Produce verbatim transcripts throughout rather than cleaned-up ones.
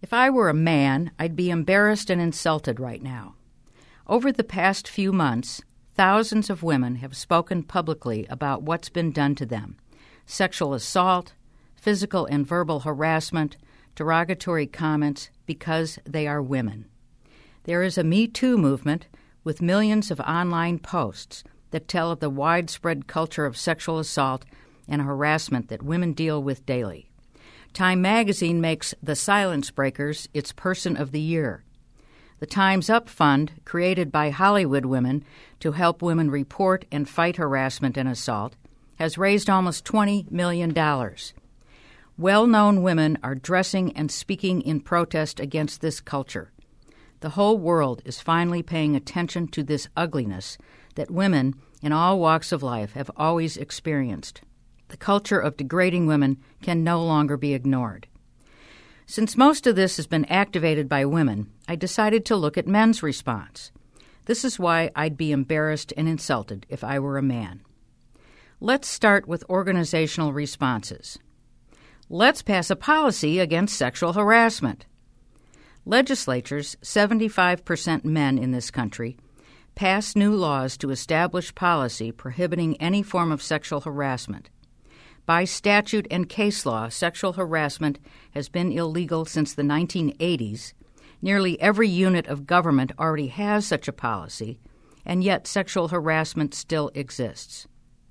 If I were a man, I'd be embarrassed and insulted right now. Over the past few months, thousands of women have spoken publicly about what's been done to them: sexual assault, physical and verbal harassment, derogatory comments, because they are women. There is a Me Too movement with millions of online posts that tell of the widespread culture of sexual assault and harassment that women deal with daily. Time magazine makes the Silence Breakers its Person of the Year. The Time's Up Fund, created by Hollywood women to help women report and fight harassment and assault, has raised almost twenty million dollars. Well-known women are dressing and speaking in protest against this culture. The whole world is finally paying attention to this ugliness that women in all walks of life have always experienced. The culture of degrading women can no longer be ignored. Since most of this has been activated by women, I decided to look at men's response. This is why I'd be embarrassed and insulted if I were a man. Let's start with organizational responses. Let's pass a policy against sexual harassment. Legislatures, seventy-five percent men in this country, pass new laws to establish policy prohibiting any form of sexual harassment. By statute and case law, sexual harassment has been illegal since the nineteen eighties. Nearly every unit of government already has such a policy, and yet sexual harassment still exists.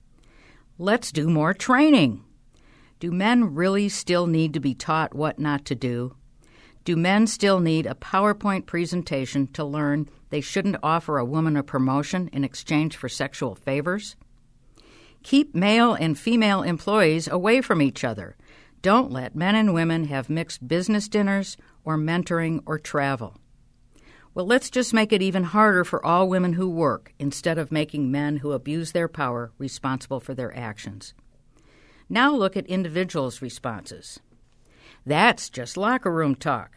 Let's do more training. Do men really still need to be taught what not to do? Do men still need a PowerPoint presentation to learn they shouldn't offer a woman a promotion in exchange for sexual favors? Keep male and female employees away from each other. Don't let men and women have mixed business dinners or mentoring or travel. Well, let's just make it even harder for all women who work instead of making men who abuse their power responsible for their actions. Now look at individuals' responses. That's just locker room talk.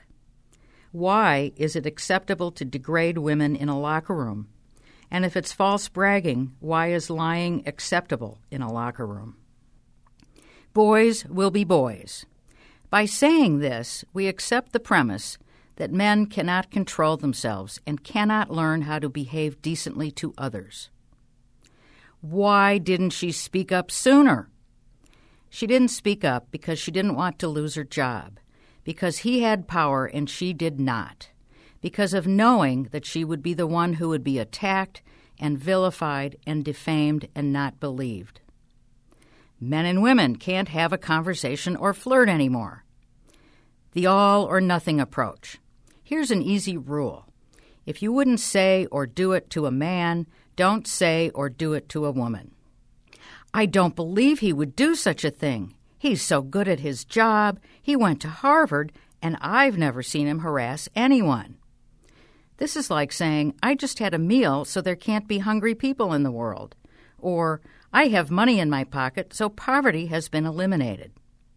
Why is it acceptable to degrade women in a locker room? And if it's false bragging, why is lying acceptable in a locker room? Boys will be boys. By saying this, we accept the premise that men cannot control themselves and cannot learn how to behave decently to others. Why didn't she speak up sooner? She didn't speak up because she didn't want to lose her job, because he had power and she did not, because of knowing that she would be the one who would be attacked and vilified and defamed and not believed. Men and women can't have a conversation or flirt anymore. The all-or-nothing approach. Here's an easy rule. If you wouldn't say or do it to a man, don't say or do it to a woman. I don't believe he would do such a thing. He's so good at his job. He went to Harvard, and I've never seen him harass anyone. This is like saying, I just had a meal, so there can't be hungry people in the world. Or, I have money in my pocket, so poverty has been eliminated.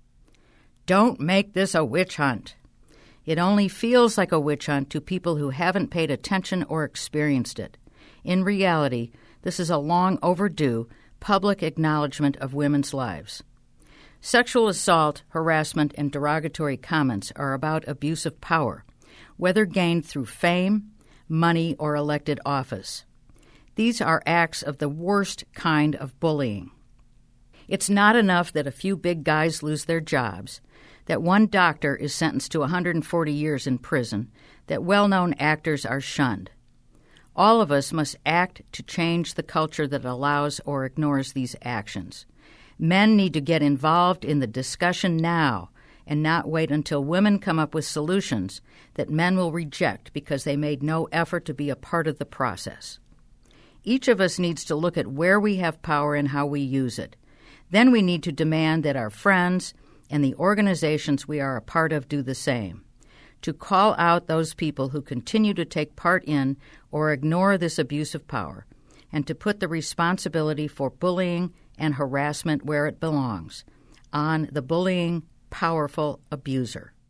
Don't make this a witch hunt. It only feels like a witch hunt to people who haven't paid attention or experienced it. In reality, this is a long overdue public acknowledgement of women's lives. Sexual assault, harassment, and derogatory comments are about abuse of power, whether gained through fame, money, or elected office. These are acts of the worst kind of bullying. It's not enough that a few big guys lose their jobs, that one doctor is sentenced to one hundred forty years in prison, that well-known actors are shunned. All of us must act to change the culture that allows or ignores these actions. Men need to get involved in the discussion now and not wait until women come up with solutions that men will reject because they made no effort to be a part of the process. Each of us needs to look at where we have power and how we use it. Then we need to demand that our friends and the organizations we are a part of do the same, to call out those people who continue to take part in or ignore this abuse of power, and to put the responsibility for bullying and harassment where it belongs, on the bullying, powerful abuser.